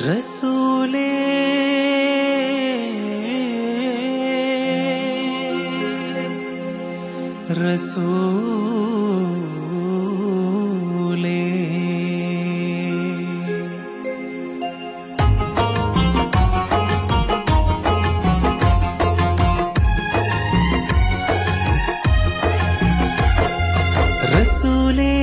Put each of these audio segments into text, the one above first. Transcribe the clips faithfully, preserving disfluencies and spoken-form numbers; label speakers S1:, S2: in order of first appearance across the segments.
S1: रसूले रसूले रसूले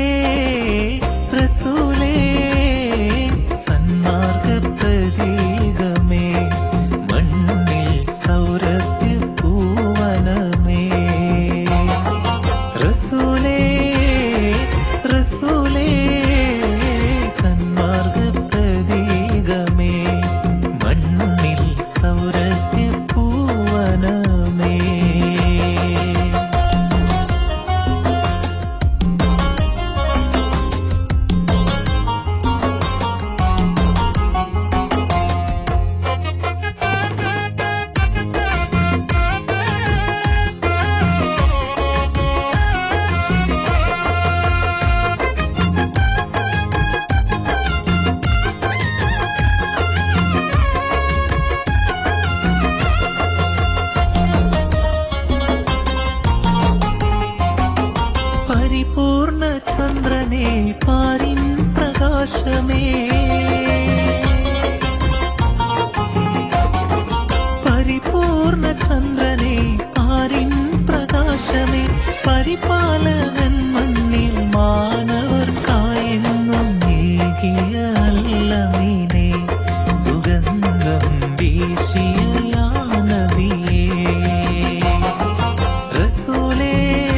S1: रसूले सन्मार्ग प्रतीकमे मण्णिल सौरभ्य पूवनमे रसूले रसूले सन्मार्ग प्रतीकमे मण्णिल सौरभ्य पूवनमे परिपूर्ण चंद्रने पारिन प्रकाशमे परिपूर्ण चंद्रने पारिन प्रकाशमे परिपालकन मण्णिल मानवर्क्कायेन्नुम नेകിയ അല്ലമീനേ സുഗന്ധം വീശിയ യാ നബിയേ റസൂലേ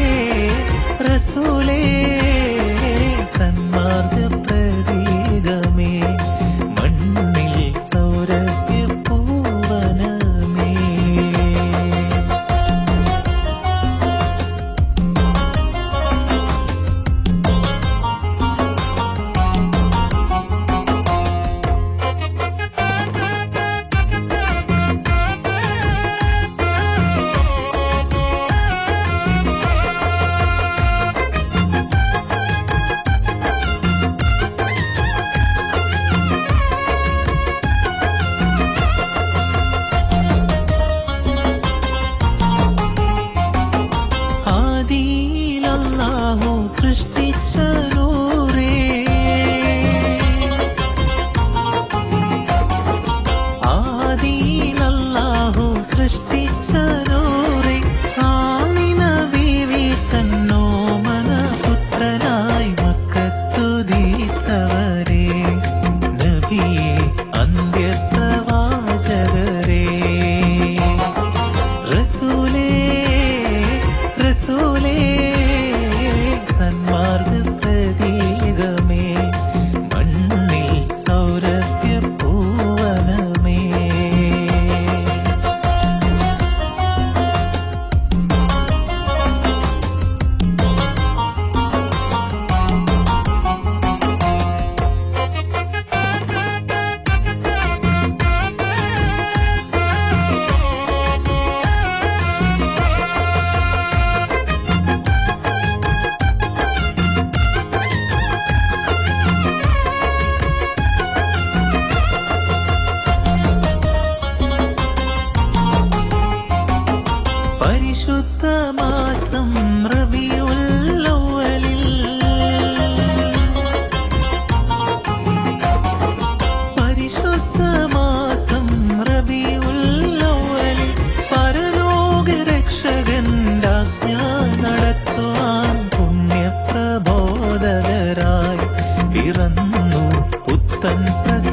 S1: रसूले सन्मार्ग प्रतीकमे मण्णिल सौरभ्य पूवनमे सृष्टिച്ച നൂറേ ആദിയിൽ അല്ലാഹു സൃഷ്ടിച്ച നൂറേ ആമിന ബീവി തന്നോമന പുത്രനായി മക്കത്തുദീത്തവരേ നബിയേ അന്ത്യപ്രവാചകരേ റസൂലേ റസൂലേ सन्मार्ग प्रतीकमे मण्णिल सौरभ्य पूवनमे പരിശുദ്ധ മാസം റബീഉൽ അവ്വലിൽ പരിശുദ്ധ മാസം റബീഉൽ അവ്വലിൽ പരലോക രക്ഷകന്റെ ആജ്ഞ നടത്തുവാൻ പുണ്യപ്രബോധകരായി പിറന്നു പുത്തൻ